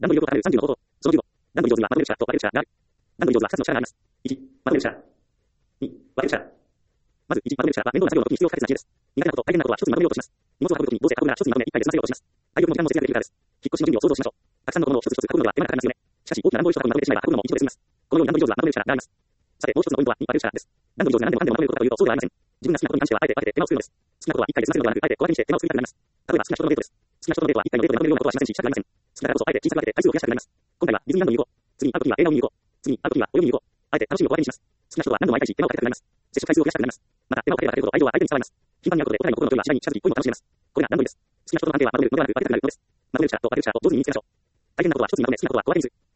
段取り力30の方法。その15。段取り上手にはまとめる者と分ける者がある。段取り上手は2つの力があります。1、まとめる者。2、分ける者。まず1、まとめる者は面倒な作業の時に必要不可欠な知恵です。苦手なこと、大変なことは一つにまとめようとします。荷物を運ぶ時にどうせ運ぶなら一つにまとめ一回で済ませようとします。体力も時間も節約できるからです。引っ越しの準備を想像しましょう。たくさんのものを一つ一つ運ぶのは手間がかかりますよね。しかし大きな段ボール一箱にまとめてしまえば運ぶのも一度で済みます。このように段取り上手はまとめる者があります。さて、もう一つのポイントは2、分ける者です。段取り上手が何でもかんでもまとめることかというとそうではありません。自分が好きなことに関してはあえて分けて手間を作るのです。好きなことは一回で済ませるのではなく、あえて小分けにして手間を作りたくなります。例えば好きな人のデートです。好きな人のデートは一回のデートでまとめるようなことはしませんし、したくありません。好きだからこそあえて小さく分けて回数を増やしたくなります。今回はディズニーランドに行こう。次に会う時は映画を見に行こう。次に会う時は泳ぎに行こう。あえて楽しみを小分けにします。好きな人は何度も会いたいし、手間をかけたくなります。接触回数を増やしたくなります。また、手間をかければかけるほど愛情は相手に伝わります。頻繁に会うことでお互いの心の距離は次第に近づき、恋も楽しめます。これが段取りです。好きな人との関係はまとめるのではなく分けたくなるのです。まとめる者と分ける者を上手に見つけましょう。大変なことは一つにまとめ、好きなことは小分けにする。